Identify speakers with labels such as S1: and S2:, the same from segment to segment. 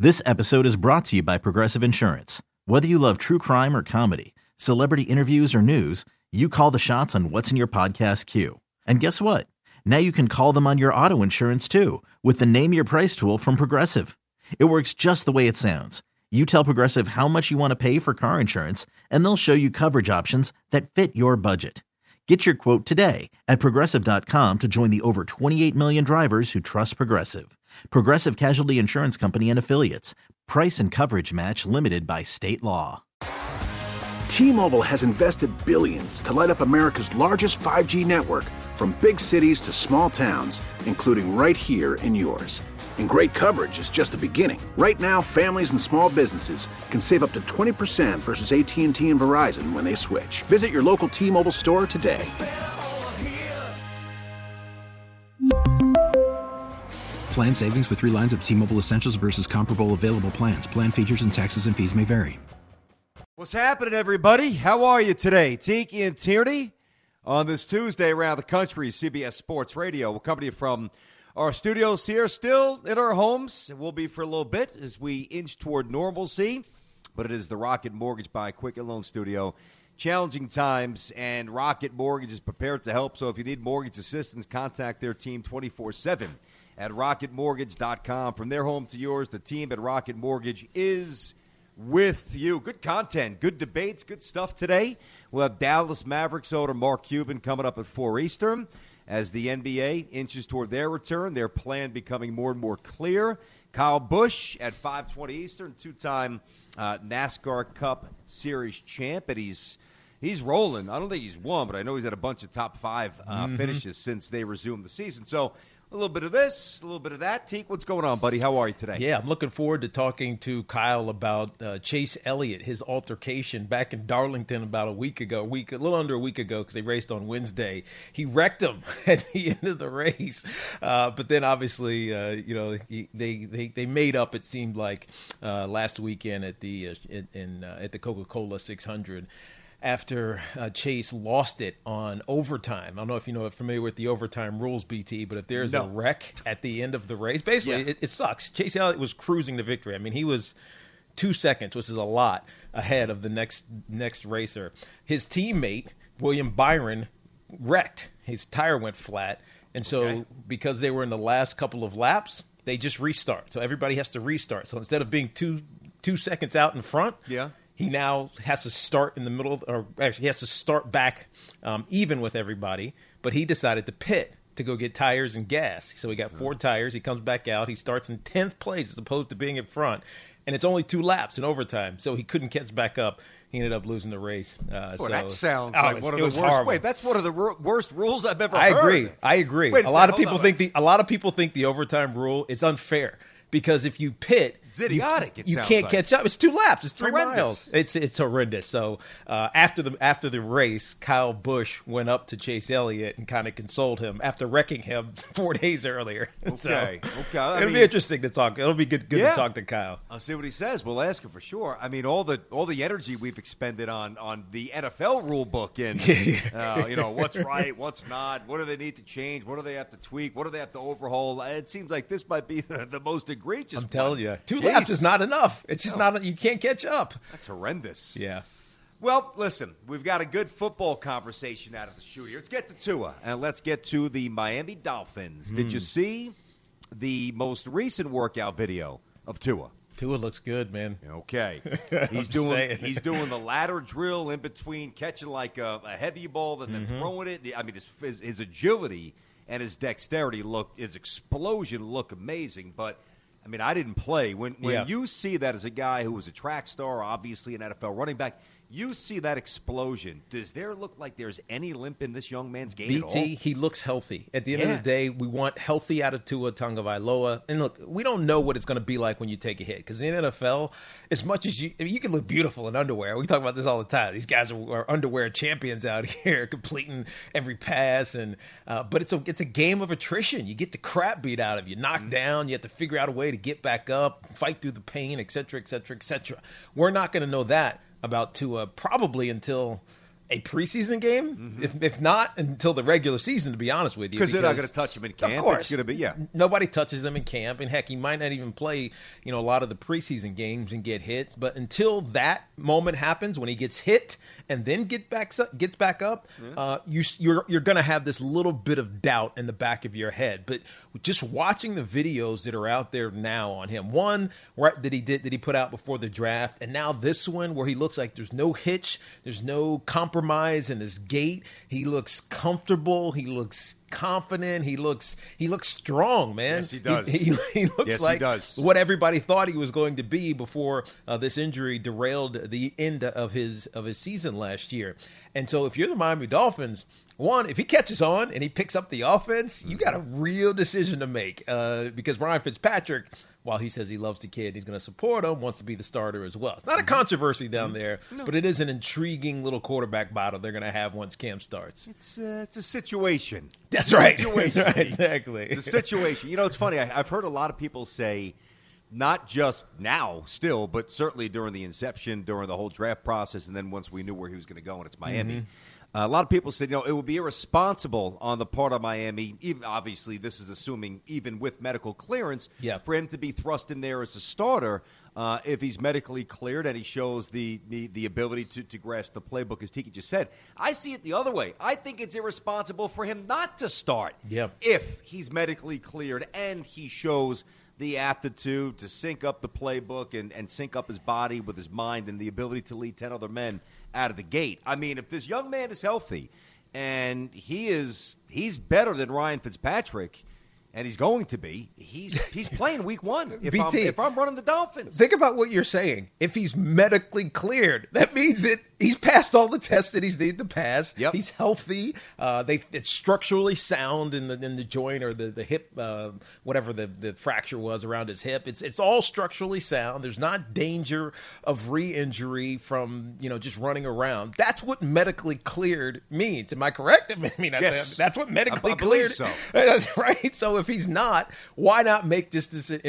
S1: This episode is brought to you by Progressive Insurance. Whether you love true crime or comedy, celebrity interviews or news, you call the shots on what's in your podcast queue. And guess what? Now you can call them on your auto insurance too with the Name Your Price tool from Progressive. It works just the way it sounds. You tell Progressive how much you want to pay for car insurance, and they'll show you coverage options that fit your budget. Get your quote today at Progressive.com to join the over 28 million drivers who trust Progressive. Progressive Casualty Insurance Company and Affiliates. Price and coverage match limited by state law.
S2: T-Mobile has invested billions to light up America's largest 5G network, from big cities to small towns, including right here in yours. And great coverage is just the beginning. Right now, families and small businesses can save up to 20% versus AT&T and Verizon when they switch. Visit your local T-Mobile store today.
S3: Plan savings with 3 lines of T-Mobile Essentials versus comparable available plans. Plan features and taxes and fees may vary.
S4: What's happening, everybody? How are you today? Tiki and Tierney on this Tuesday around the country, CBS Sports Radio. We'll come to you from our studios here, still in our homes. It will be for a little bit as we inch toward normalcy, but it is the Rocket Mortgage by Quicken Loan Studio. Challenging times, and Rocket Mortgage is prepared to help. So if you need mortgage assistance, contact their team 24/7 at rocketmortgage.com. From their home to yours, the team at Rocket Mortgage is with you. Good content, good debates, good stuff today. We'll have Dallas Mavericks owner Mark Cuban coming up at 4 Eastern as the NBA inches toward their return, their plan becoming more and more clear. Kyle Busch at 5:20 Eastern, two-time NASCAR Cup Series champ, and he's rolling. I don't think he's won, but I know he's had a bunch of top 5 finishes since they resumed the season. So a little bit of this, a little bit of that. Teak, what's going on, buddy? How are you today?
S5: Yeah, I'm looking forward to talking to Kyle about Chase Elliott, his altercation back in Darlington about a little under a week ago, because they raced on Wednesday. He wrecked him at the end of the race, but then obviously, they made up. It seemed like last weekend at the Coca-Cola 600. After Chase lost it on overtime. I don't know if you're familiar with the overtime rules, BT, but if there's a wreck at the end of the race, basically it sucks. Chase Elliott was cruising to victory. I mean, he was 2 seconds, which is a lot, ahead of the next racer. His teammate, William Byron, wrecked. His tire went flat, and so because they were in the last couple of laps, they just restart. So everybody has to restart. So instead of being two seconds out in front, he now has to start in the middle, or actually he has to start back even with everybody. But he decided to pit to go get tires and gas. So he got 4 tires. He comes back out. He starts in 10th place as opposed to being in front. And it's only 2 laps in overtime, so he couldn't catch back up. He ended up losing the race.
S4: That sounds like one of the worst.
S5: Horrible.
S4: Wait, that's one of the worst rules I've ever heard.
S5: I agree.
S4: Wait,
S5: a lot of people think the overtime rule is unfair. Because if you pit,
S4: it's idiotic.
S5: You can't catch up. It's 2 laps. It's 3 miles. It's horrendous. So after the race, Kyle Busch went up to Chase Elliott and kind of consoled him after wrecking him 4 days earlier.
S4: Okay.
S5: It'll be interesting to talk. It'll be good to talk to Kyle.
S4: I'll see what he says. We'll ask him for sure. I mean, all the energy we've expended on the NFL rule book and what's right, what's not, what do they need to change, what do they have to tweak, what do they have to overhaul. It seems like this might be the most egregious.
S5: I'm telling you, 2 laps is not enough. It's just not. You can't catch up.
S4: That's horrendous.
S5: Yeah.
S4: Well, listen, we've got a good football conversation out of the chute here. Let's get to Tua, and let's get to the Miami Dolphins. Did you see the most recent workout video of Tua?
S5: Tua looks good, man.
S4: Okay. He's doing the ladder drill in between catching like a heavy ball and then throwing it. I mean, his agility and his dexterity his explosion look amazing, but I mean, I didn't play. When you see that as a guy who was a track star, obviously an NFL running back, you see that explosion. Does there look like there's any limp in this young man's game at all?
S5: BT, he looks healthy. At the end of the day, we want healthy out of Tua Tagovailoa. And look, we don't know what it's going to be like when you take a hit. Because in the NFL, as much as you can look beautiful in underwear. We talk about this all the time. These guys are underwear champions out here, completing every pass. And but it's a game of attrition. You get the crap beat out of you, knocked down. You have to figure out a way to get back up, fight through the pain, et cetera, et cetera, et cetera. We're not going to know that about Tua probably until A preseason game? If not until the regular season, to be honest with you.
S4: Because they're not going to touch him in camp.
S5: Of course.
S4: It's going to be, yeah.
S5: Nobody touches him in camp. And heck, he might not even play, a lot of the preseason games and get hit. But until that moment happens, when he gets hit and then gets back up, you're going to have this little bit of doubt in the back of your head. But just watching the videos that are out there now on him, one that he put out before the draft, and now this one where he looks like there's no hitch, there's no compromise in his gait. He looks comfortable. He looks confident. He looks strong, man.
S4: Yes, he does.
S5: He looks
S4: yes,
S5: like
S4: he does.
S5: What everybody thought he was going to be before this injury derailed the end of his season last year. And so if you're the Miami Dolphins, one, if he catches on and he picks up the offense, you got a real decision to make because Ryan Fitzpatrick, while he says he loves the kid, he's going to support him, wants to be the starter as well. It's not a controversy down there, but it is an intriguing little quarterback battle they're going to have once camp starts.
S4: It's a situation.
S5: That's right.
S4: Situation.
S5: Right, exactly.
S4: It's a situation. It's funny. I've heard a lot of people say, not just now still, but certainly during the inception, during the whole draft process, and then once we knew where he was going to go, and it's Miami. A lot of people said, it would be irresponsible on the part of Miami, even obviously this is assuming even with medical clearance, for him to be thrust in there as a starter if he's medically cleared and he shows the ability to grasp the playbook, as Tiki just said. I see it the other way. I think it's irresponsible for him not to start if he's medically cleared and he shows the aptitude to sync up the playbook and sync up his body with his mind and the ability to lead 10 other men out of the gate. I mean, if this young man is healthy and he's better than Ryan Fitzpatrick, and he's going to be, he's playing week one if I'm running the Dolphins.
S5: Think about what you're saying. If he's medically cleared, that means that he's passed all the tests that he's needed to pass.
S4: Yep.
S5: He's healthy. It's structurally sound in the joint or the hip, whatever the fracture was around his hip. It's all structurally sound. There's not danger of re-injury from just running around. That's what medically cleared means. Am I correct? I mean,
S4: yes.
S5: That's what medically
S4: I
S5: cleared.
S4: so.
S5: That's right. So if he's not, why not make this an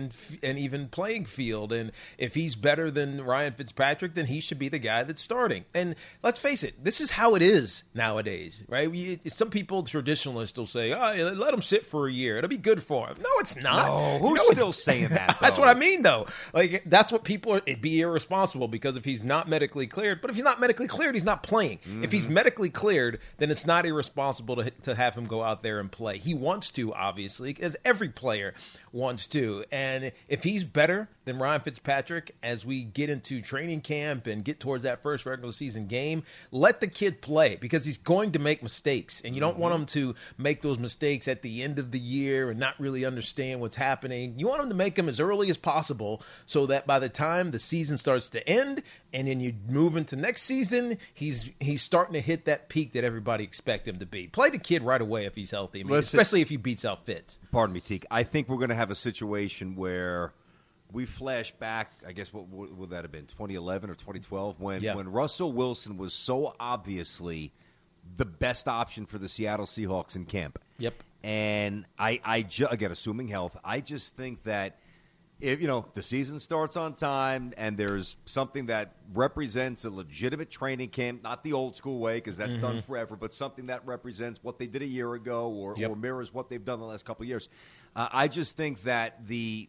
S5: even playing field? And if he's better than Ryan Fitzpatrick, then he should be the guy that's starting. And let's face it, this is how it is nowadays, right? Some people, traditionalists, will say, "Oh, let him sit for a year; it'll be good for him." No, it's not.
S4: No, who's still saying that?
S5: That's what I mean, though. Like that's what people it'd be irresponsible because if he's not medically cleared, but if he's not medically cleared, he's not playing. If he's medically cleared, then it's not irresponsible to have him go out there and play. He wants to, obviously, as every player wants to. And if he's better than Ryan Fitzpatrick as we get into training camp and get towards that first regular season game, let the kid play because he's going to make mistakes. And you don't want him to make those mistakes at the end of the year and not really understand what's happening. You want him to make them as early as possible so that by the time the season starts to end and then you move into next season, he's starting to hit that peak that everybody expects him to be. Play the kid right away if he's healthy, especially if he beats out Fitz.
S4: Pardon me, Teak. I think we're going to have a situation where we flash back, I guess, what would that have been, 2011 or 2012, when Russell Wilson was so obviously the best option for the Seattle Seahawks in camp.
S5: Yep.
S4: And again, assuming health, I just think that if the season starts on time and there's something that represents a legitimate training camp, not the old school way because that's done forever, but something that represents what they did a year ago or mirrors what they've done the last couple of years. I just think that the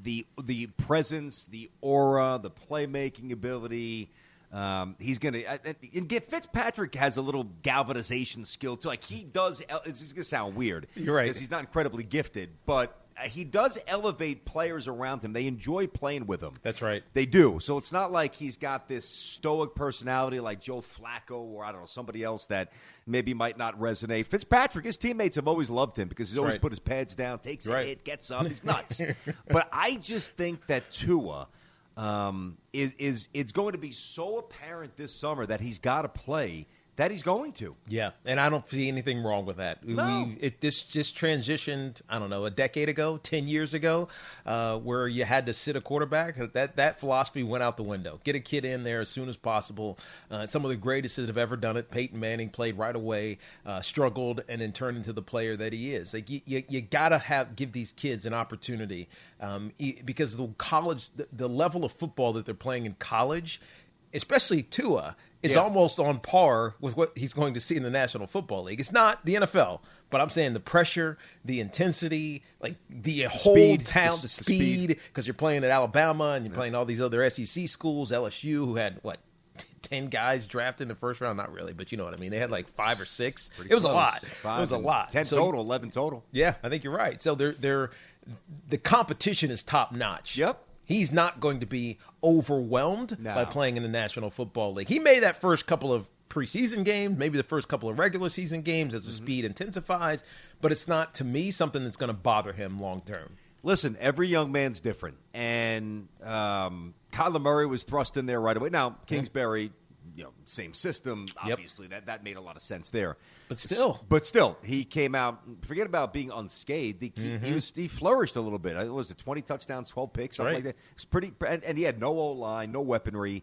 S4: presence, the aura, the playmaking ability, he's going to – Fitzpatrick has a little galvanization skill too. Like he does – it's going to sound weird.
S5: You're right.
S4: Because he's not incredibly gifted, but – he does elevate players around him. They enjoy playing with him.
S5: That's right.
S4: They do. So it's not like he's got this stoic personality like Joe Flacco or, I don't know, somebody else that maybe might not resonate. Fitzpatrick, his teammates have always loved him because he's always put his pads down, takes a hit, gets up. He's nuts. But I just think that Tua it's going to be so apparent this summer that he's got to play that he's going to. Yeah,
S5: and I don't see anything wrong with that.
S4: No.
S5: This just transitioned, I don't know, a decade ago, 10 years ago, where you had to sit a quarterback. That philosophy went out the window. Get a kid in there as soon as possible. Some of the greatest that have ever done it, Peyton Manning played right away, struggled, and then turned into the player that he is. Like you got to give these kids an opportunity because the level of football that they're playing in college, especially Tua, is almost on par with what he's going to see in the National Football League. It's not the NFL, but I'm saying the pressure, the intensity, like the whole talent, the speed, because you're playing at Alabama and you're playing all these other SEC schools, LSU, who had, 10 guys drafted in the first round? Not really, but you know what I mean. They had like 5 or 6. It was a lot. It was a lot.
S4: 10 total, 11 total.
S5: Yeah, I think you're right. So the competition is top notch.
S4: Yep.
S5: He's not going to be overwhelmed by playing in the National Football League. He made that first couple of preseason games, maybe the first couple of regular season games as the speed intensifies, but it's not, to me, something that's going to bother him long term.
S4: Listen, every young man's different, and Kyler Murray was thrust in there right away. Now, Kingsbury, same system, obviously, that made a lot of sense there.
S5: But
S4: still, he came out, forget about being unscathed, he flourished a little bit. It was 20 touchdowns, 12 picks, something like that. It was pretty, and he had no O-line, no weaponry.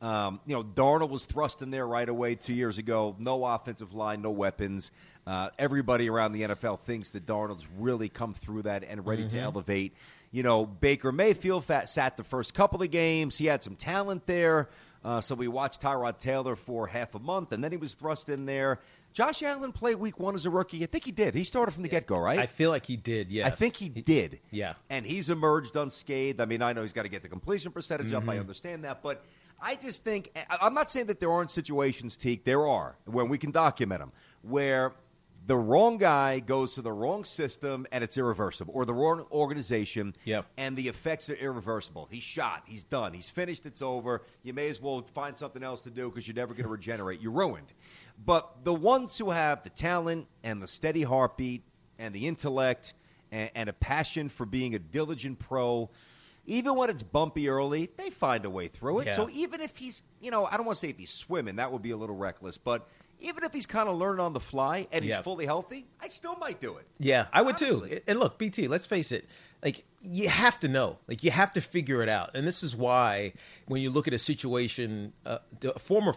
S4: Darnold was thrust in there right away 2 years ago. No offensive line, no weapons. Everybody around the NFL thinks that Darnold's really come through that and ready to elevate. Baker Mayfield sat the first couple of games. He had some talent there. So we watched Tyrod Taylor for half a month, and then he was thrust in there. Josh Allen played week 1 as a rookie. I think he did. He started from the get-go, right?
S5: I feel like he did, yes.
S4: I think he did.
S5: Yeah.
S4: And he's emerged unscathed. I mean, I know he's got to get the completion percentage up. I understand that. But I just think – I'm not saying that there aren't situations, Teak. There are, when we can document them, where – the wrong guy goes to the wrong system, and it's irreversible, or the wrong organization, and the effects are irreversible. He's shot. He's done. He's finished. It's over. You may as well find something else to do because you're never going to regenerate. You're ruined. But the ones who have the talent and the steady heartbeat and the intellect and a passion for being a diligent pro, even when it's bumpy early, they find a way through it. So even if he's, I don't want to say if he's swimming, that would be a little reckless, but even if he's kind of learning on the fly and he's fully healthy, I still might do it.
S5: Yeah, I would too. And look, BT, let's face it. Like, you have to know. Like, you have to figure it out. And this is why when you look at a situation, a fellow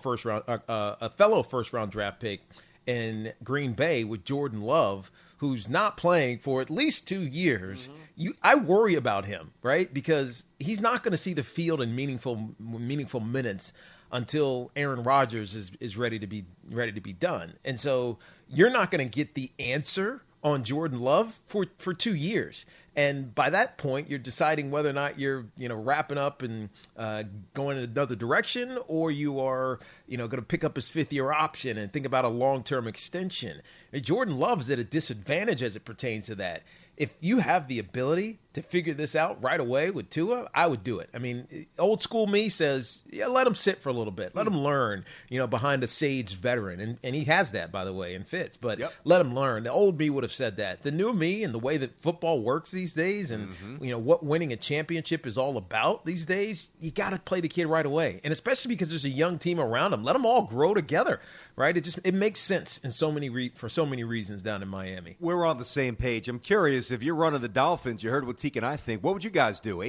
S5: first-round draft pick in Green Bay with Jordan Love, who's not playing for at least 2 years, I worry about him, right? Because he's not going to see the field in meaningful minutes until Aaron Rodgers is ready to be done. And so you're not going to get the answer on Jordan Love for 2 years. And by that point, you're deciding whether or not you're, wrapping up and going in another direction, or you are, going to pick up his 5th-year option and think about a long-term extension. And Jordan Love's at a disadvantage as it pertains to that. If you have the ability to figure this out right away with Tua, I would do it. I mean, old school me says, let him sit for a little bit. Let him learn, behind a sage veteran. And he has that, by the way, in Fitz. But let him learn. The old me would have said that. The new me and the way that football works these days and, what winning a championship is all about these days, you got to play the kid right away. And especially because there's a young team around him. Let them all grow together, right? It makes sense in for so many reasons down in Miami.
S4: We're on the same page. I'm curious, if you're running the Dolphins, you heard what Teak and I think. What would you guys do?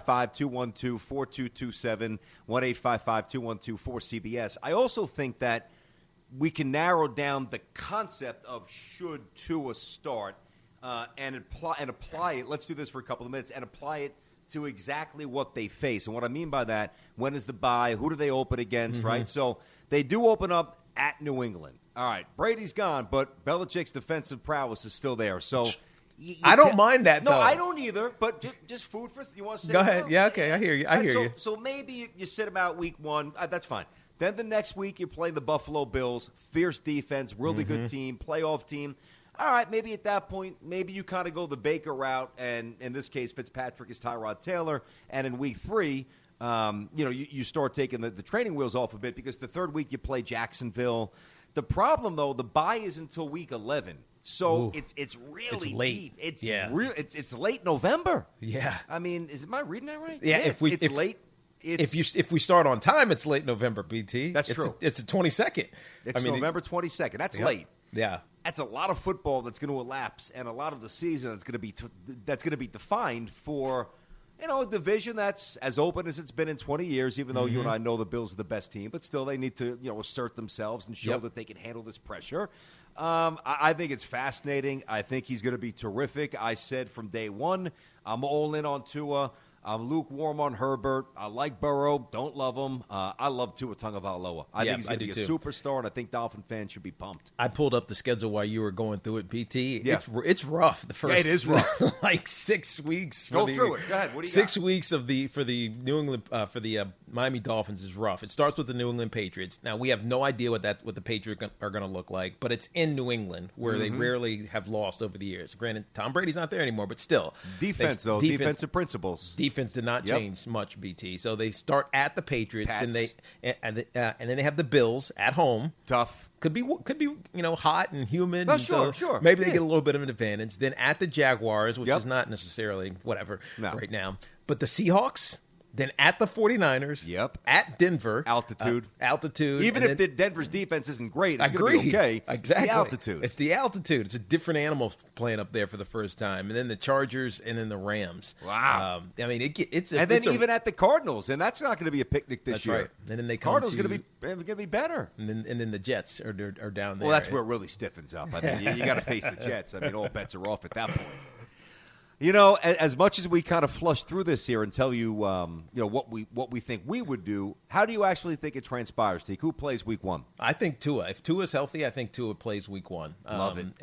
S4: 855-212-4227, 1-855-212-4CBS. I also think that we can narrow down the concept of should Tua start and apply it. Let's do this for a couple of minutes and apply it to exactly what they face. And what I mean by that, when is the bye? Who do they open against, right? So they do open up at New England. All right, Brady's gone, but Belichick's defensive prowess is still there. So
S5: I don't mind that,
S4: though.
S5: No,
S4: I don't either, but just food for you want to say?
S5: Go ahead. Yeah, okay, I hear you. I hear you.
S4: So maybe you sit them out week 1. That's fine. Then the next week you're playing the Buffalo Bills, fierce defense, really good team, playoff team. All right, maybe at that point, maybe you kind of go the Baker route, and in this case, Fitzpatrick is Tyrod Taylor, and in week 3, you start taking the training wheels off a bit because the third week you play Jacksonville. The problem, though, the bye is until week 11. So it's really
S5: late.
S4: It's it's late November.
S5: Yeah.
S4: I mean, am I reading that right?
S5: Yeah. It's late. If we start on time, it's late November. BT.
S4: That's true.
S5: It's the 22nd.
S4: It's November 22nd. That's late.
S5: Yeah.
S4: That's a lot of football that's going to elapse, and a lot of the season that's going to be defined for a division that's as open as it's been in 20 years. Even though you and I know the Bills are the best team, but still they need to assert themselves and show that they can handle this pressure. I think it's fascinating. I think he's going to be terrific. I said from day one, I'm all in on Tua. I'm lukewarm on Herbert. I like Burrow. Don't love him. I love Tua Tagovailoa. I think he's going to be a superstar, and I think Dolphin fans should be pumped.
S5: I pulled up the schedule while you were going through it, BT.
S4: Yeah.
S5: It's rough. The first,
S4: it is rough.
S5: like 6 weeks.
S4: Go through it. Go ahead. What do you
S5: 6
S4: got?
S5: weeks of for the New England for the Miami Dolphins is rough. It starts with the New England Patriots. Now we have no idea what the Patriots are going to look like, but it's in New England where they rarely have lost over the years. Granted, Tom Brady's not there anymore, but still,
S4: defensive principles.
S5: Defense did not change much, BT. So they start at the Patriots,
S4: Pats.
S5: and then they have the Bills at home.
S4: Tough.
S5: Could be hot and humid.
S4: No,
S5: and
S4: sure.
S5: Maybe they get a little bit of an advantage. Then at the Jaguars, which is not necessarily whatever right now. But the Seahawks, then at the 49ers.
S4: Yep.
S5: At Denver.
S4: Altitude.
S5: Even
S4: if the Denver's defense isn't great, it's going to be okay.
S5: Exactly.
S4: It's the altitude.
S5: It's a different animal playing up there for the first time. And then the Chargers and then the Rams.
S4: Wow.
S5: I mean,
S4: even at the Cardinals, and that's not going to be a picnic this year.
S5: Right. And then they come
S4: Cardinals going to be better.
S5: And then the Jets are down there.
S4: Well, that's where it really stiffens up. I mean, you got to face the Jets. I mean, all bets are off at that point. You know, as much as we kind of flush through this here and tell you, what we think we would do, how do you actually think it transpires, Teak? Who plays Week 1?
S5: I think Tua. If Tua's healthy, I think Tua plays Week 1.
S4: Love it.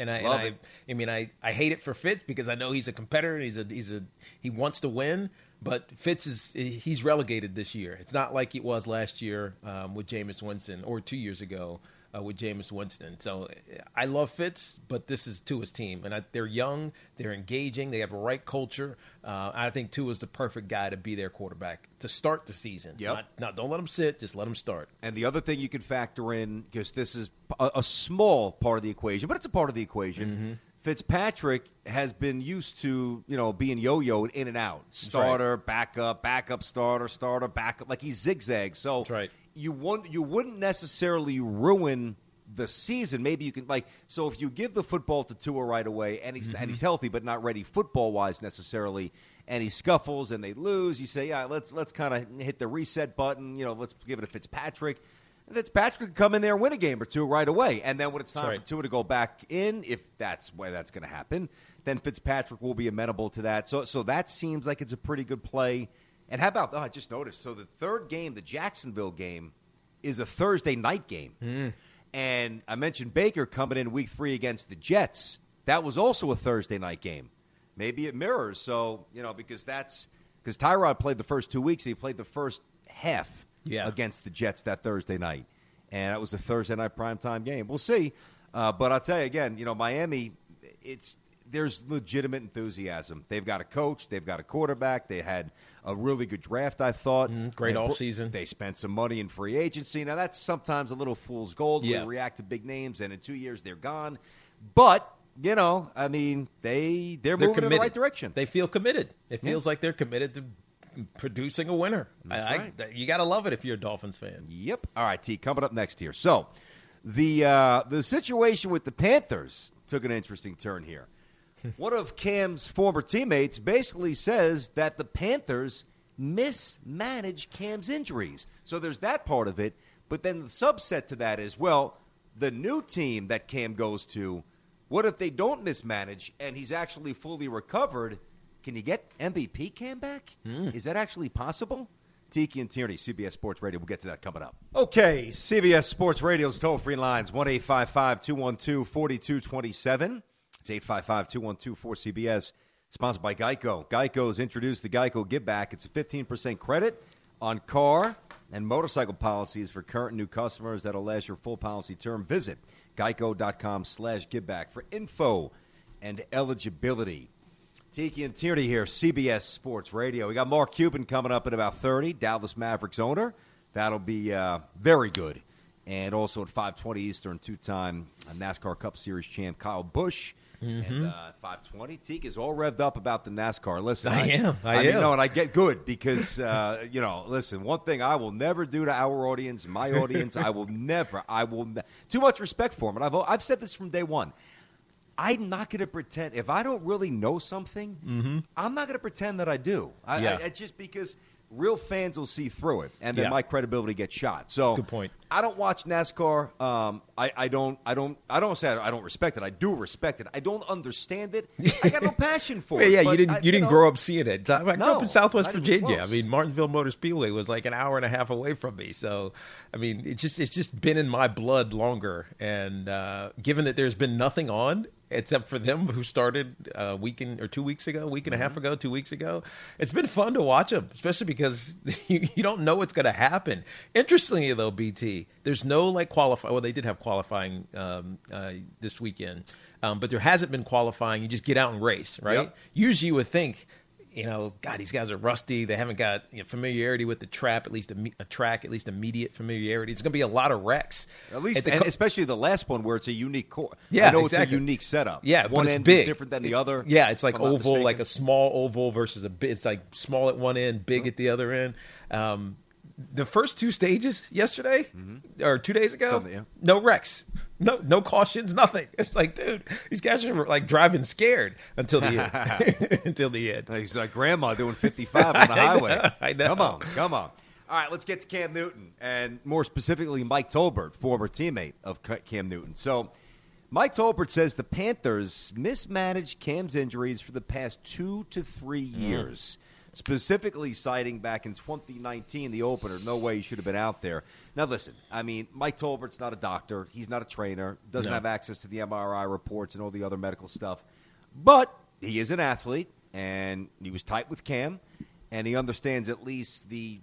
S5: I hate it for Fitz because I know he's a competitor. And he wants to win. But Fitz he's relegated this year. It's not like it was last year with Jameis Winston or 2 years ago. With Jameis Winston. So I love Fitz, but this is Tua's team. And they're young, they're engaging, they have a right culture. I think Tua's the perfect guy to be their quarterback to start the season.
S4: Yep.
S5: Don't let him sit, just let him start.
S4: And the other thing you can factor in, because this is a small part of the equation, but it's a part of the equation, Fitzpatrick has been used to, being yo-yoed in and out. Starter, backup, starter, backup. Like he zigzags. So
S5: that's right.
S4: You wouldn't necessarily ruin the season. Maybe you can so if you give the football to Tua right away and he's healthy but not ready football wise necessarily, and he scuffles and they lose, you say, yeah, let's kind of hit the reset button. Let's give it to Fitzpatrick. And Fitzpatrick can come in there and win a game or two right away. And then when it's time for Tua to go back in, if that's where that's going to happen, then Fitzpatrick will be amenable to that. So that seems like it's a pretty good play. And how about, I just noticed, so the third game, the Jacksonville game, is a Thursday night game. And I mentioned Baker coming in Week 3 against the Jets. That was also a Thursday night game. Maybe it mirrors. So, because Tyrod played the first 2 weeks. He played the first half against the Jets that Thursday night. And that was the Thursday night primetime game. We'll see. But I'll tell you again, Miami, there's legitimate enthusiasm. They've got a coach. They've got a quarterback. They had a really good draft, I thought.
S5: Great offseason.
S4: They spent some money in free agency. Now, that's sometimes a little fool's gold.
S5: Yeah.
S4: We react to big names, and in 2 years, they're gone. But, they're moving
S5: committed
S4: in the right direction.
S5: They feel committed. It feels like they're committed to producing a winner.
S4: Right.
S5: You got to love it if you're a Dolphins fan.
S4: Yep. All right, T, coming up next here. So, the situation with the Panthers took an interesting turn here. One of Cam's former teammates basically says that the Panthers mismanaged Cam's injuries. So there's that part of it. But then the subset to that is, well, the new team that Cam goes to, what if they don't mismanage and he's actually fully recovered? Can you get MVP Cam back? Is that actually possible? Tiki and Tierney, CBS Sports Radio. We'll get to that coming up. Okay, CBS Sports Radio's toll-free lines, 1-855-212-4227. It's 855-212-4CBS, sponsored by Geico. Geico's introduced the Geico Give Back. It's a 15% credit on car and motorcycle policies for current and new customers that'll last your full policy term. Visit geico.com/giveback for info and eligibility. Tiki and Tierney here, CBS Sports Radio. We got Mark Cuban coming up in about 30, Dallas Mavericks owner. That'll be very good. And also at 5:20 Eastern, two-time NASCAR Cup Series champ Kyle Busch. And 5:20, Teak is all revved up about the NASCAR. Listen,
S5: I am.
S4: No, and I get good because, listen, one thing I will never do to our audience, my audience, I will too much respect for them. And I've said this from day one. I'm not going to pretend, if I don't really know something, I'm not going to pretend that I do. It's just because real fans will see through it, and then
S5: Yeah.
S4: my credibility gets shot. So
S5: Good point.
S4: I don't watch NASCAR. I don't say I don't respect it. I do respect it. I don't understand it. I got no passion for it.
S5: Yeah,
S4: but
S5: you didn't grow up seeing it. I grew
S4: No,
S5: up in Southwest
S4: not even
S5: Virginia.
S4: close.
S5: I mean, Martinsville Motor Speedway was like an hour and a half away from me. So, I mean, it's just been in my blood longer. And given that there's been nothing on except for them who started a week and a half ago, 2 weeks ago, it's been fun to watch them, especially because you don't know what's going to happen. Interestingly, though, BT, there's no like qualifying. Well, they did have qualifying this weekend, but there hasn't been qualifying. You just get out and race, right?
S4: Yep.
S5: Usually you would think, God, these guys are rusty. They haven't got familiarity with the track, at least immediate familiarity. It's going to be a lot of wrecks.
S4: At least, and especially the last one where it's a unique course.
S5: Yeah,
S4: I know
S5: exactly.
S4: it's a unique setup.
S5: Yeah,
S4: one
S5: but it's
S4: end
S5: big.
S4: is different than the other.
S5: Yeah, it's like
S4: if I'm not
S5: oval, like
S4: mistaken.
S5: a small oval versus a big. It's like small at one end, big at the other end. The first two stages yesterday or 2 days ago,
S4: Something, yeah.
S5: no wrecks, no cautions, nothing. It's like, dude, these guys are like driving scared until the end. Until the end.
S4: He's like grandma doing 55 on the highway.
S5: I know.
S4: Come on. All right, let's get to Cam Newton, and more specifically Mike Tolbert, former teammate of Cam Newton. So Mike Tolbert says the Panthers mismanaged Cam's injuries for the past 2 to 3 years, specifically citing back in 2019, the opener, no way he should have been out there. Now, listen, I mean, Mike Tolbert's not a doctor. He's not a trainer, doesn't have access to the MRI reports and all the other medical stuff. But he is an athlete, and he was tight with Cam, and he understands at least the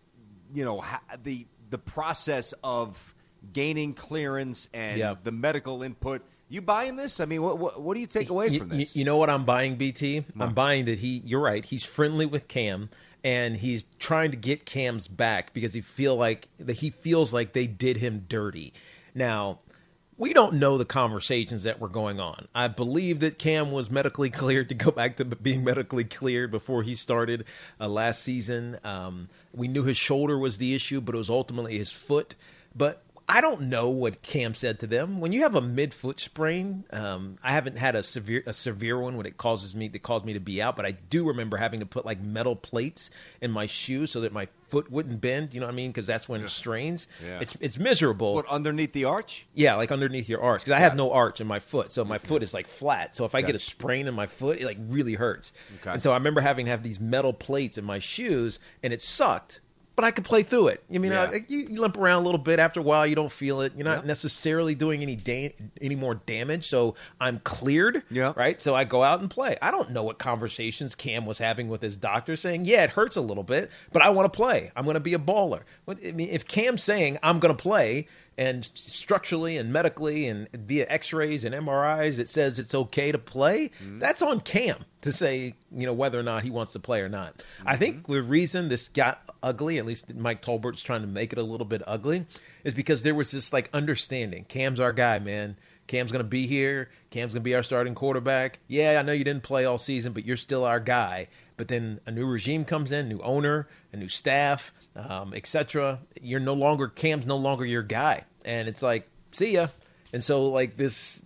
S4: process of gaining clearance and the medical input. You buying this? I mean, what do you take away from this?
S5: You know what I'm buying, BT? I'm buying that you're right, he's friendly with Cam, and he's trying to get Cam's back because he feels like they did him dirty. Now, we don't know the conversations that were going on. I believe that Cam was medically cleared to go back to being medically cleared before he started last season. We knew his shoulder was the issue, but it was ultimately his foot. But I don't know what Cam said to them. When you have a mid-foot sprain, I haven't had a severe one when it caused me to be out, but I do remember having to put like metal plates in my shoe so that my foot wouldn't bend. You know what I mean? Because that's when it strains.
S4: Yeah.
S5: It's miserable.
S4: What, underneath the arch?
S5: Yeah, like underneath your arch. Because I have no arch in my foot, so my foot is like flat. So if I get a sprain in my foot, it like really hurts.
S4: Okay.
S5: And so I remember having to have these metal plates in my shoes, and it sucked. But I could play through it. I mean, you limp around a little bit. After a while, you don't feel it. You're not necessarily doing any more damage. So I'm cleared, right? So I go out and play. I don't know what conversations Cam was having with his doctor saying, yeah, it hurts a little bit, but I want to play. I'm going to be a baller. I mean, if Cam's saying I'm going to play, and structurally and medically and via x-rays and MRIs it says it's okay to play, that's on Cam to say, whether or not he wants to play or not. I think the reason this got ugly, at least Mike Tolbert's trying to make it a little bit ugly, is because there was this like understanding. Cam's our guy, man. Cam's going to be here. Cam's going to be our starting quarterback. Yeah, I know you didn't play all season, but you're still our guy. But then a new regime comes in, new owner, a new staff, etc. Cam's no longer your guy. And it's like, see ya. And so like this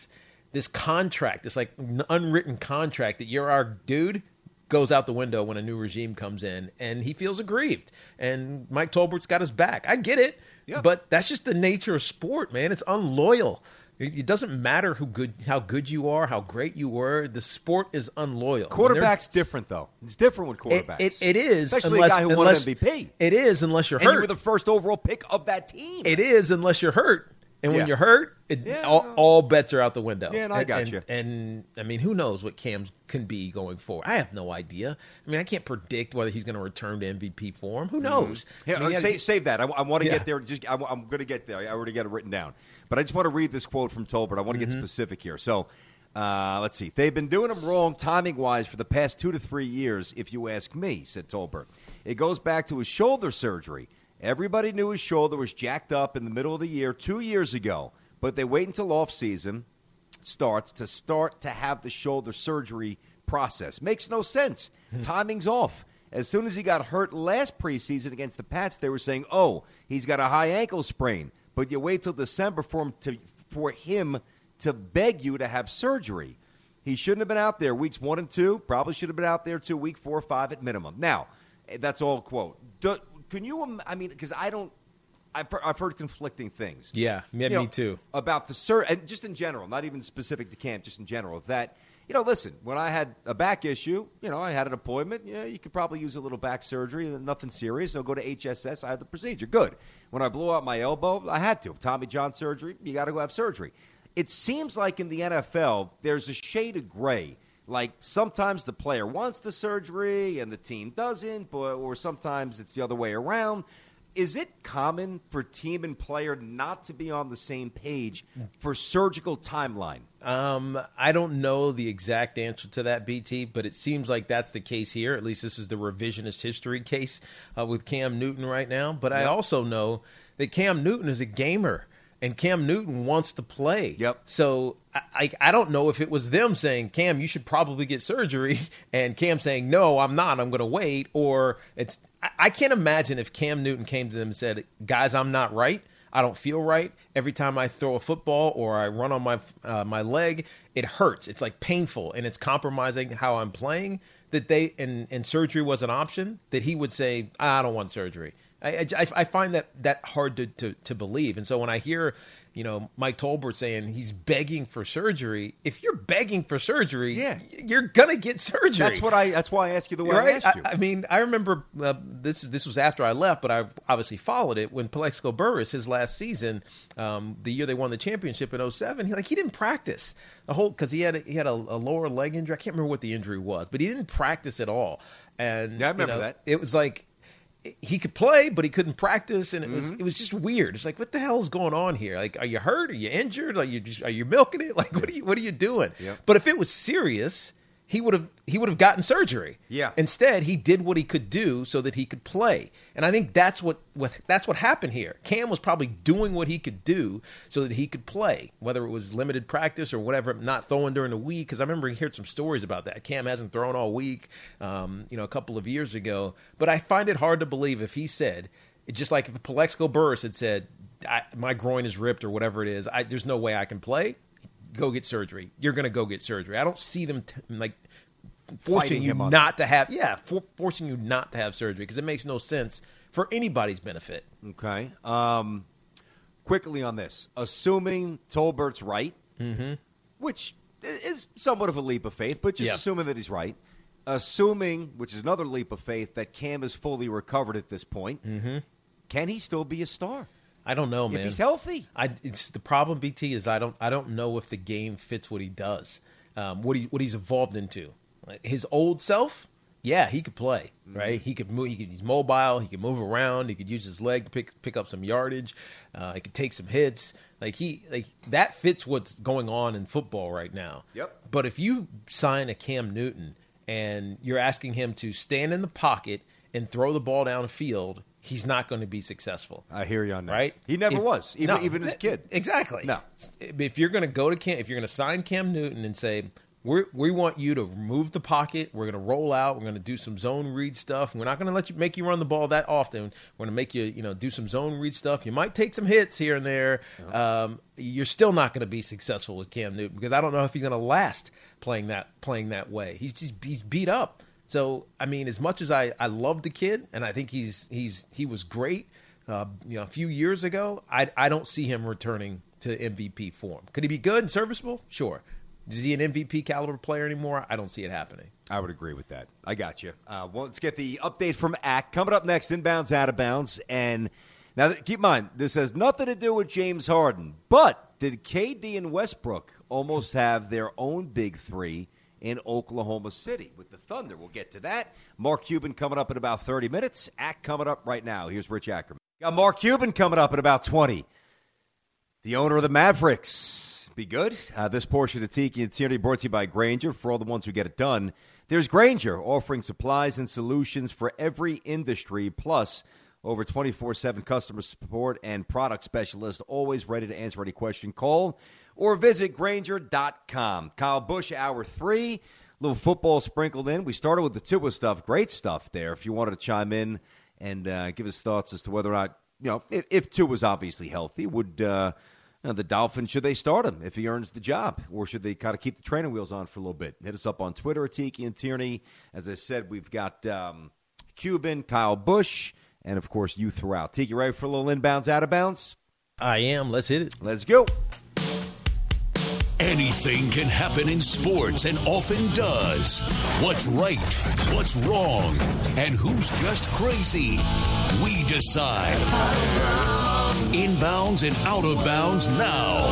S5: contract, this like unwritten contract that you're our dude, goes out the window when a new regime comes in, and he feels aggrieved. And Mike Tolbert's got his back. I get it, but that's just the nature of sport, man. It's unloyal. It doesn't matter how good you are, how great you were. The sport is unloyal.
S4: Quarterback's different, though. It's different with quarterbacks.
S5: It is.
S4: Especially a guy who won an MVP.
S5: It is, unless you're
S4: hurt. And you
S5: hurt.
S4: were the first overall pick of that team.
S5: It is, unless you're hurt. And when you're hurt, all bets are out the window.
S4: Yeah, and I got you.
S5: And, I mean, who knows what Cam's can be going forward? I have no idea. I mean, I can't predict whether he's going to return to MVP form. Who knows?
S4: Yeah,
S5: I mean,
S4: save that. I want to get there. I'm going to get there. I already got it written down. But I just want to read this quote from Tolbert. I want to get specific here. So, let's see. They've been doing him wrong timing-wise for the past 2 to 3 years, if you ask me, said Tolbert. It goes back to his shoulder surgery. Everybody knew his shoulder was jacked up in the middle of the year 2 years ago. But they wait until off-season starts to have the shoulder surgery process. Makes no sense. Timing's off. As soon as he got hurt last preseason against the Pats, they were saying, oh, he's got a high ankle sprain. But you wait till December for him to beg you to have surgery. He shouldn't have been out there weeks 1 and 2. Probably should have been out there too, week 4 or 5 at minimum. Now, That's all quote. Can you? I mean, because I've heard conflicting things.
S5: Yeah, me too.
S4: About and just in general, not even specific to camp, just in general, that, listen, when I had a back issue, I had an appointment. Yeah, you could probably use a little back surgery, nothing serious. I'll go to HSS. I have the procedure. Good. When I blew out my elbow, I had to. Tommy John surgery, you got to go have surgery. It seems like in the NFL, there's a shade of gray. Like sometimes the player wants the surgery and the team doesn't, or sometimes it's the other way around. Is it common for team and player not to be on the same page for surgical timeline?
S5: I don't know the exact answer to that, BT, but it seems like that's the case here. At least this is the revisionist history case with Cam Newton right now. But I also know that Cam Newton is a gamer. And Cam Newton wants to play.
S4: Yep.
S5: So I don't know if it was them saying, Cam, you should probably get surgery, and Cam saying, no, I'm not, I'm going to wait. Or I can't imagine if Cam Newton came to them and said, guys, I'm not right. I don't feel right. Every time I throw a football or I run on my leg, it hurts. It's like painful, and it's compromising how I'm playing. That and surgery was an option, that he would say, I don't want surgery. I find that hard to believe. And so when I hear, Mike Tolbert saying he's begging for surgery, if you're begging for surgery, you're going to get surgery.
S4: That's why I asked you the way I asked you.
S5: I mean, I remember this was after I left, but I obviously followed it when Plexico Burress, his last season, the year they won the championship in 2007, he didn't practice because he had a lower leg injury. I can't remember what the injury was, but he didn't practice at all. And
S4: I remember that.
S5: It was like, he could play, but he couldn't practice, and it was just weird. It's like, what the hell is going on here? Like, are you hurt? Are you injured? Are you milking it? Like, what are you doing?
S4: Yep.
S5: But if it was serious, he would have gotten surgery.
S4: Yeah.
S5: Instead, he did what he could do so that he could play, and I think that's what happened here. Cam was probably doing what he could do so that he could play, whether it was limited practice or whatever, not throwing during the week. Because I remember he heard some stories about that. Cam hasn't thrown all week, a couple of years ago. But I find it hard to believe if he said, just like if Plexico Burress had said, my groin is ripped or whatever it is, there's no way I can play. Go get surgery. You're going to go get surgery. I don't see them forcing you not to have forcing you not to have surgery, because it makes no sense for anybody's benefit.
S4: Okay. Quickly on this, assuming Tolbert's right, which is somewhat of a leap of faith, but just assuming that he's right, assuming, which is another leap of faith, that Cam is fully recovered at this point, can he still be a star?
S5: I don't know, man.
S4: If he's healthy,
S5: it's the problem. BT is I don't know if the game fits what he does, what he's evolved into. Like his old self, he could play, right? He could move. He's mobile. He could move around. He could use his leg to pick up some yardage. He could take some hits. That fits what's going on in football right now.
S4: Yep.
S5: But if you sign a Cam Newton and you're asking him to stand in the pocket and throw the ball downfield, he's not going to be I
S4: hear you on that.
S5: Right?
S4: He never was, even as a kid.
S5: Exactly.
S4: No.
S5: If you're going to if you're going to sign Cam Newton and say, we want you to move the pocket, we're going to roll out, we're going to do some zone read stuff, we're not going to make you run the ball that often. We're going to make you, do some zone read stuff. You might take some hits here and there. You're still not going to be successful with Cam Newton, because I don't know if he's going to last playing that way. He's beat up. So, I mean, as much as I love the kid, and I think he was great, a few years ago, I don't see him returning to MVP form. Could he be good and serviceable? Sure. Is he an MVP caliber player anymore? I don't see it happening.
S4: I would agree with that. I got you. Let's get the update from ACK. Coming up next, Inbounds, Out of Bounds. And now, keep in mind, this has nothing to do with James Harden. But did KD and Westbrook almost have their own big three in Oklahoma City with the Thunder? We'll get to that. Mark Cuban coming up in about 30 minutes. ACK coming up right now. Here's Rich Ackerman. Got Mark Cuban coming up in about 20. The owner of the Mavericks. Be good. This portion of Tiki and Tierney brought to you by Grainger. For all the ones who get it done, there's Grainger, offering supplies and solutions for every industry, plus over 24/7 customer support and product specialists, always ready to answer any question. Call or visit Grainger.com. Kyle Busch, Hour 3, little football sprinkled in. We started with the Tua stuff. Great stuff there. If you wanted to chime in and give us thoughts as to whether or not, if Tua was obviously healthy, would the Dolphins, should they start him if he earns the job? Or should they kind of keep the training wheels on for a little bit? Hit us up on Twitter at Tiki and Tierney. As I said, we've got Cuban, Kyle Busch, and, of course, you throughout. Tiki, you ready for a little inbounds, out of bounds?
S5: I am. Let's hit it.
S4: Let's go.
S6: Anything can happen in sports and often does. What's right, what's wrong, and who's just crazy? We decide. Inbounds and out of bounds now.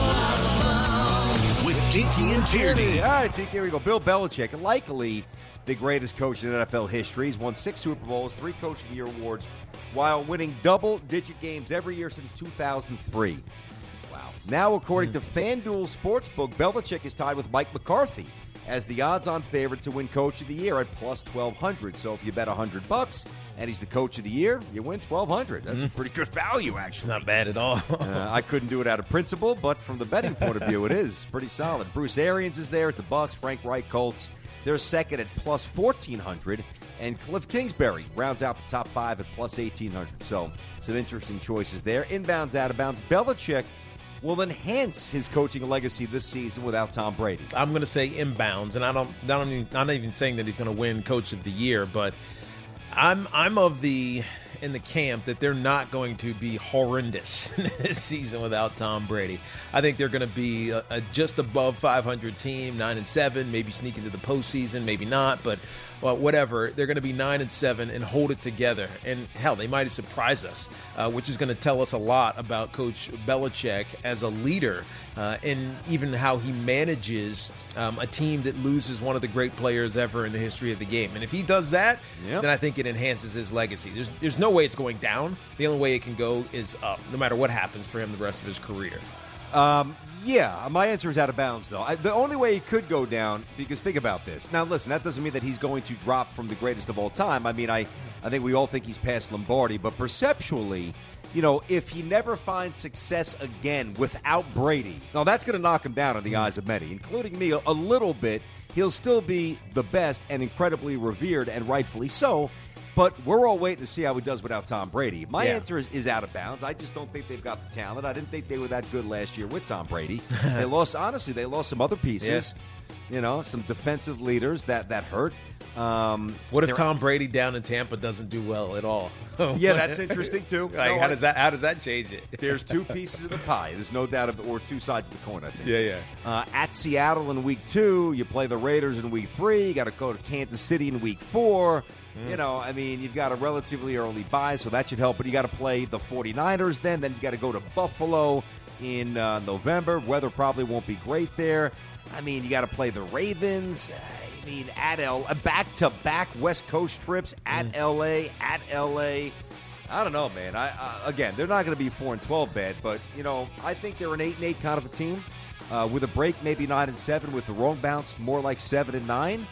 S6: With Tiki and Tierney.
S4: All right, Tiki, here we go. Bill Belichick, likely the greatest coach in NFL history. He's won 6 Super Bowls, 3 Coach of the Year awards, while winning double-digit games every year since 2003. Wow. Now, according to FanDuel Sportsbook, Belichick is tied with Mike McCarthy as the odds-on favorite to win Coach of the Year at plus 1,200. So if you bet $100 and he's the Coach of the Year, you win $1,200. That's a pretty good value, actually.
S5: It's not bad at all.
S4: I couldn't do it out of principle, but from the betting point of view, it is pretty solid. Bruce Arians is there at the Bucs. Frank Reich, Colts. They're second at plus 1,400. And Cliff Kingsbury rounds out the top 5 at plus 1,800. So some interesting choices there. Inbounds, out of bounds. Belichick will enhance his coaching legacy this season without Tom Brady.
S5: I'm going to say inbounds, and I'm not even saying that he's going to win Coach of the Year, but I'm in the camp that they're not going to be horrendous this season without Tom Brady. I think they're going to be a just above 500 team, 9-7, maybe sneak into the postseason, maybe not, but well, whatever. They're going to be 9-7 and hold it together. And hell, they might surprise us, which is going to tell us a lot about Coach Belichick as a leader, and even how he manages a team that loses one of the great players ever in the history of the game. And if he does that, then I think it enhances his legacy. There's no way it's going down. The only way it can go is up, no matter what happens for him the rest of his career.
S4: Yeah, my answer is out of bounds, though. The only way he could go down, because think about this. Now, listen, that doesn't mean that he's going to drop from the greatest of all time. I mean, I think we all think he's past Lombardi, but perceptually, if he never finds success again without Brady, now that's going to knock him down in the eyes of many, including me a little bit. He'll still be the best and incredibly revered, and rightfully so. But we're all waiting to see how he does without Tom Brady. My answer is out of bounds. I just don't think they've got the talent. I didn't think they were that good last year with Tom Brady. They lost some other pieces. Yeah. Some defensive leaders that hurt.
S5: What if Tom Brady down in Tampa doesn't do well at all?
S4: Yeah, that's interesting too.
S5: How does that change it?
S4: There's 2 pieces of the pie. There's no doubt or 2 sides of the coin, I think.
S5: Yeah.
S4: At Seattle in week 2, you play the Raiders in week 3. You got to go to Kansas City in week 4. You've got a relatively early bye, so that should help. But you got to play the 49ers then you got to go to Buffalo in November. Weather probably won't be great there. You got to play the Ravens. At back-to-back West Coast trips at L.A. I don't know, man. Again, they're not going to be 4-12 bad, but I think they're an 8-8 kind of a team. With a break, maybe 9-7. With the wrong bounce, more like 7-9.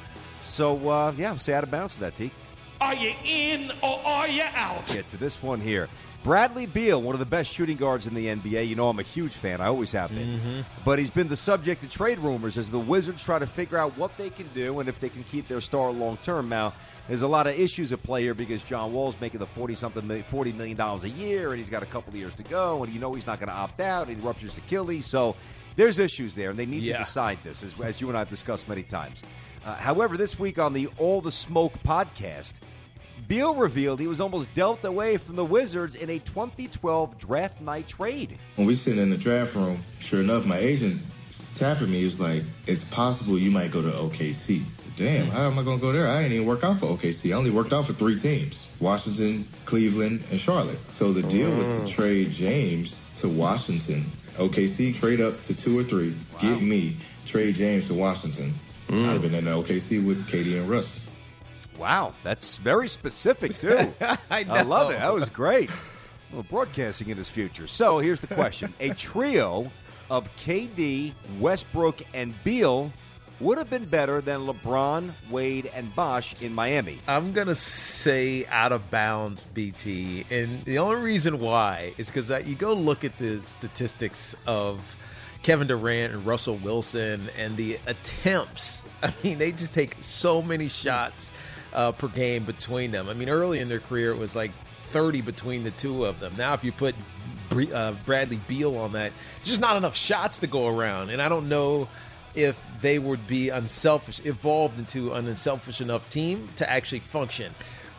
S4: So say out of bounds to that, T.
S7: Are you in or are you out?
S4: Let's get to this one here. Bradley Beal, one of the best shooting guards in the NBA. I'm a huge fan. I always have been. Mm-hmm. But he's been the subject of trade rumors as the Wizards try to figure out what they can do and if they can keep their star long term. Now, there's a lot of issues at play here because John Wall's making the $40 million a year, and he's got a couple of years to go, and he's not going to opt out, and he ruptures Achilles. So there's issues there, and they need to decide this, as you and I have discussed many times. However, this week on the All the Smoke podcast, Beal revealed he was almost dealt away from the Wizards in a 2012 draft night trade.
S8: When we sitting in the draft room, sure enough, my agent tapped me. He was like, it's possible you might go to OKC. Damn, how am I going to go there? I ain't even work out for OKC. I only worked out for 3 teams, Washington, Cleveland, and Charlotte. So the deal was to trade James to Washington. OKC trade up to 2 or 3. Wow. Get me, trade James to Washington. I'd have been in the OKC with KD and Russ.
S4: Wow, that's very specific, too. I love it. That was great. Well, broadcasting in his future. So here's the question. A trio of KD, Westbrook, and Beal would have been better than LeBron, Wade, and Bosh in Miami.
S5: I'm going to say out of bounds, BT. And the only reason why is because you go look at the statistics of Kevin Durant and Russell Wilson and the attempts. They just take so many shots per game between them. Early in their career, it was like 30 between the two of them. Now, if you put Bradley Beal on that, just not enough shots to go around. And I don't know if they would be evolved into an unselfish enough team to actually function.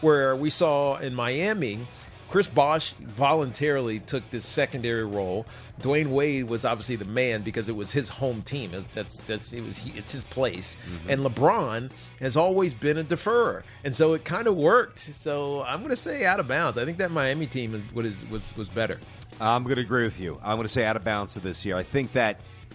S5: where we saw in Miami, Chris Bosh voluntarily took this secondary role. Dwayne Wade was obviously the man because it was his home team. It's his place. Mm-hmm. And LeBron has always been a deferrer, and so it kind of worked. So I'm going to say out of bounds. I think that Miami team was better.
S4: I'm going to agree with you. I'm going to say out of bounds to this year. I think that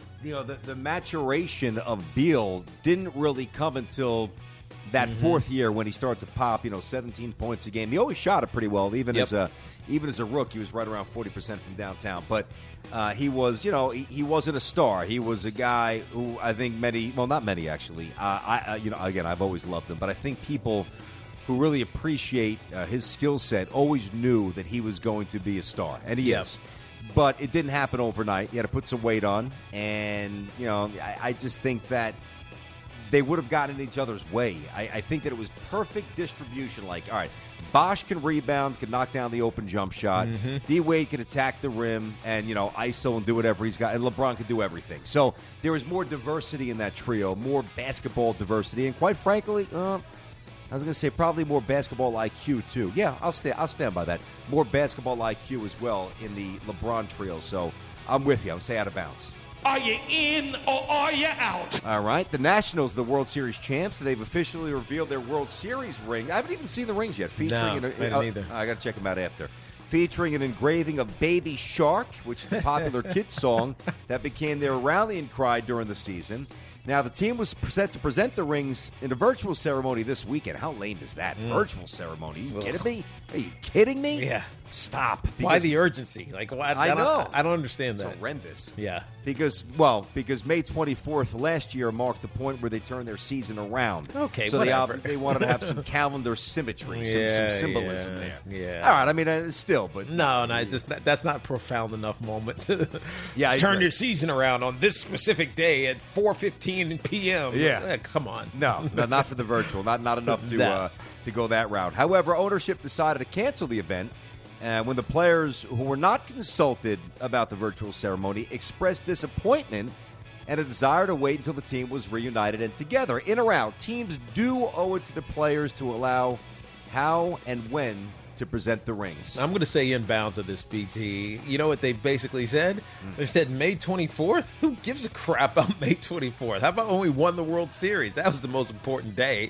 S4: the maturation of Beal didn't really come until that fourth year when he started to pop 17 points a game. He always shot it pretty well, even as a rook. He was right around 40% from downtown. But he was, he wasn't a star. He was a guy who I think not many actually. Again, I've always loved him, but I think people who really appreciate his skill set always knew that he was going to be a star, and he is. But it didn't happen overnight. He had to put some weight on, and I just think that they would have gotten in each other's way. I think that it was perfect distribution. Like, all right, Bosh can rebound, can knock down the open jump shot. Mm-hmm. D-Wade can attack the rim and, ISO and do whatever he's got. And LeBron can do everything. So there was more diversity in that trio, more basketball diversity. And quite frankly, I was going to say probably more basketball IQ, too. Yeah, I'll stand by that. More basketball IQ as well in the LeBron trio. So I'm with you. I'll say out of bounds.
S7: Are you in or are you out?
S4: All right. The Nationals, the World Series champs, they've officially revealed their World Series ring. I haven't even seen the rings yet.
S5: Neither.
S4: I got to check them out after. Featuring an engraving of Baby Shark, which is a popular kids song that became their rallying cry during the season. Now, the team was set to present the rings in a virtual ceremony this weekend. How lame is that? Virtual ceremony? Are you kidding me?
S5: Yeah.
S4: Stop.
S5: Why the urgency? Like, why?
S4: I know.
S5: I don't understand that.
S4: It's horrendous.
S5: Yeah.
S4: Because May 24th last year marked the point where they turned their season around.
S5: Okay,
S4: so
S5: whatever.
S4: they wanted to have some calendar symmetry, some symbolism there.
S5: Yeah.
S4: All right, I mean, still, but...
S5: No, that's not a profound enough moment to turn your season around on this specific day at 4:15 p.m.
S4: Yeah.
S5: Come on.
S4: No, not for the virtual. Not enough to go that route. However, ownership decided to cancel the event when the players who were not consulted about the virtual ceremony expressed disappointment and a desire to wait until the team was reunited and together. In or out, teams do owe it to the players to allow how and when to present the rings.
S5: I'm going to say inbounds of this, BT. You know what they basically said? They said May 24th? Who gives a crap about May 24th? How about when we won the World Series? That was the most important day.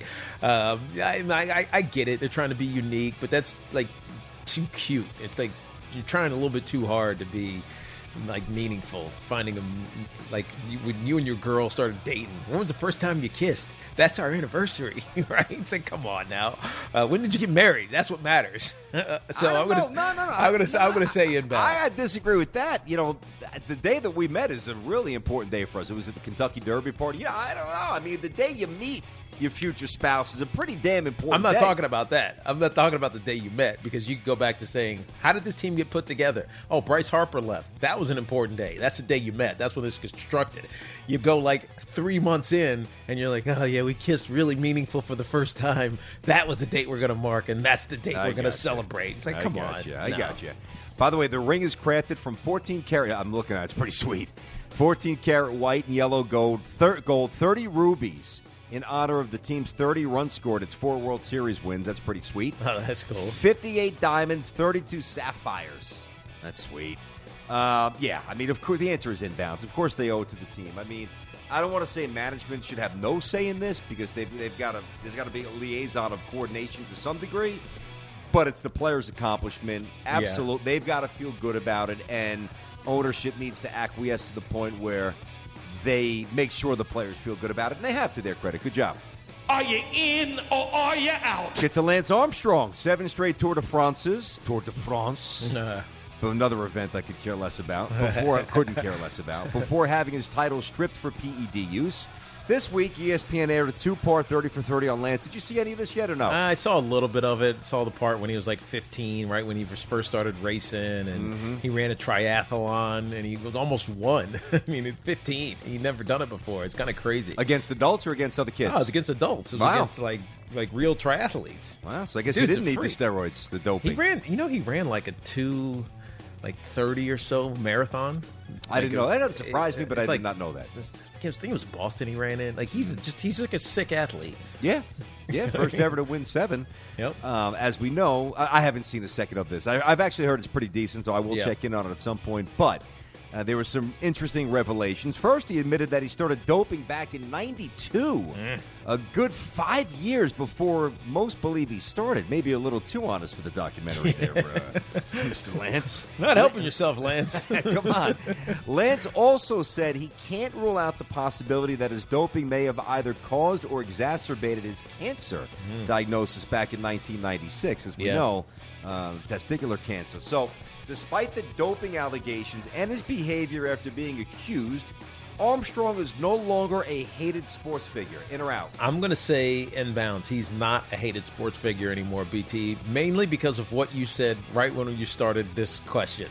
S5: I get it. They're trying to be unique, but that's like too cute. It's like you're trying a little bit too hard to be like meaningful. Finding them like when you and your girl started dating. When was the first time you kissed? That's our anniversary, right? It's like, come on now. When did you get married? That's what matters. I'm going to say inbound.
S4: I disagree with that. The day that we met is a really important day for us. It was at the Kentucky Derby party. Yeah, I don't know. I mean, the day you meet your future spouse is a pretty damn important
S5: I'm not
S4: day.
S5: talking about that. I'm not talking about the day you met, because you can go back to saying, how did this team get put together? Oh, Bryce Harper left. That was an important day. That's the day you met. That's when this was constructed. You go like 3 months in, and you're like, oh, yeah, we kissed really meaningful for the first time. That was the date we're going to mark, and that's the date we're going to celebrate. It's like, come on.
S4: I got you. By the way, the ring is crafted from 14 karat. I'm looking at it. It's pretty sweet. 14 karat white and yellow gold, 30 rubies in honor of the team's 30 runs scored. It's 4 World Series wins. That's pretty sweet.
S5: Oh, that's cool.
S4: 58 diamonds, 32 sapphires. That's sweet. Yeah, I mean, of course, the answer is inbounds. Of course, they owe it to the team. I mean, I don't want to say management should have no say in this, because there's got to be a liaison of coordination to some degree, but it's the players' accomplishment. Absolutely. Yeah. They've got to feel good about it, and ownership needs to acquiesce to the point where they make sure the players feel good about it, and they have, to their credit. Good job.
S7: Are you in or are you out?
S4: Get to Lance Armstrong. 7 straight Tour de France. But another event I could care less about. Couldn't care less about. Before having his title stripped for PED use. This week, ESPN aired a 2-part 30 for 30 on Lance. Did you see any of this yet or no?
S5: I saw a little bit of it. Saw the part when he was like 15, right when he first started racing, and he ran a triathlon, and he was almost won. I mean, at 15, he'd never done it before. It's kind of crazy.
S4: Against adults or against other kids?
S5: No, it was against adults. It was against like real triathletes.
S4: Wow, so I guess he didn't need the steroids, the doping.
S5: He ran like a 2. like 30 or so marathon.
S4: I didn't know. That doesn't surprise me, but I did not know that.
S5: I think it was Boston he ran in. Like he's like a sick athlete.
S4: Yeah, first ever to win 7.
S5: Yep.
S4: As we know, I haven't seen a second of this. I've actually heard it's pretty decent, so I will check in on it at some point. But there were some interesting revelations. First, he admitted that he started doping back in '92, a good 5 years before most believe he started. Maybe a little too honest for the documentary there, Mr. Lance.
S5: Not helping yourself, Lance.
S4: Come on. Lance also said he can't rule out the possibility that his doping may have either caused or exacerbated his cancer diagnosis back in 1996, as we know, testicular cancer. So, despite the doping allegations and his behavior after being accused, Armstrong is no longer a hated sports figure. In or out?
S5: I'm going to say in bounds. He's not a hated sports figure anymore, BT, mainly because of what you said right when you started this question.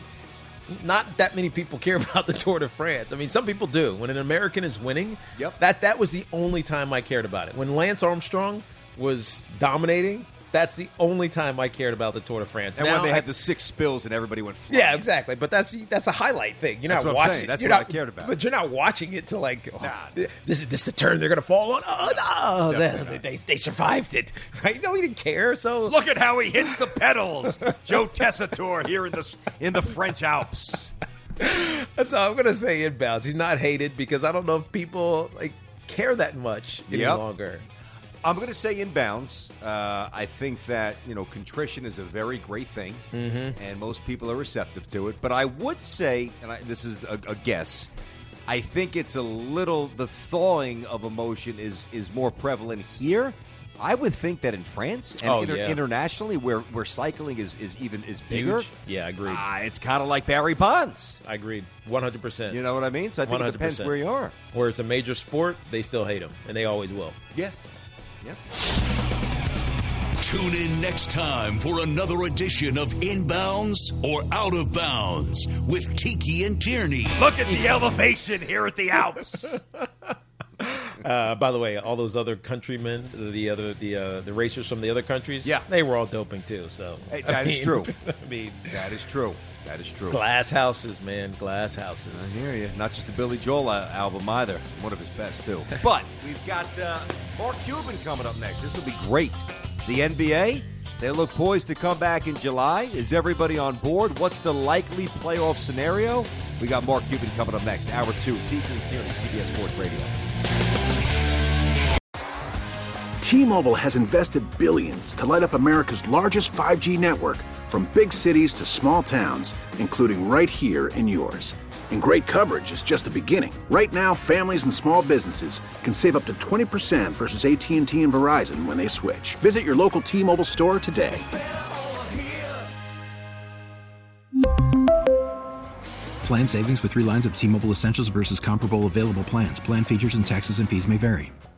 S5: Not that many people care about the Tour de France. I mean, some people do. When an American is winning, that was the only time I cared about it. When Lance Armstrong was dominating, that's the only time I cared about the Tour de France.
S4: And
S5: now,
S4: when they had the 6 spills and everybody went flying.
S5: Yeah, exacay. But that's a highlight thing. You're not watching it.
S4: That's what I cared about.
S5: But you're not watching it to like, this is the turn they're going to fall on. Oh, no, they survived it. Right? No, he didn't care. So
S4: look at how he hits the pedals. Joe Tessitore here in the French Alps.
S5: That's all I'm going to say inbounds. He's not hated because I don't know if people care that much any longer.
S4: I'm going to say inbounds. I think that, contrition is a very great thing, and most people are receptive to it. But I would say, and this is a guess, I think it's the thawing of emotion is more prevalent here. I would think that in France and internationally, where cycling is bigger.
S5: Huge. Yeah, I agree.
S4: It's kind of like Barry Bonds.
S5: I agreed, 100%.
S4: You know what I mean? So I think 100%. It depends where you are.
S5: Where it's a major sport, they still hate him, and they always will.
S4: Yeah. Yep.
S6: Tune in next time for another edition of Inbounds or Out of Bounds with Tiki and Tierney.
S4: Look at the elevation here at the Alps.
S5: By the way, all those other countrymen, the racers from the other countries, they were all doping too. So
S4: that is true. That is true. That is true.
S5: Glass houses, man. Glass houses.
S4: I hear you. Not just the Billy Joel album either. One of his best, too. But we've got Mark Cuban coming up next. This will be great. The NBA, they look poised to come back in July. Is everybody on board? What's the likely playoff scenario? We got Mark Cuban coming up next. Hour 2. Tiki and Tierney, CBS Sports Radio.
S2: T-Mobile has invested billions to light up America's largest 5G network, from big cities to small towns, including right here in yours. And great coverage is just the beginning. Right now, families and small businesses can save up to 20% versus AT&T and Verizon when they switch. Visit your local T-Mobile store today.
S3: Plan savings with 3 lines of T-Mobile Essentials versus comparable available plans. Plan features and taxes and fees may vary.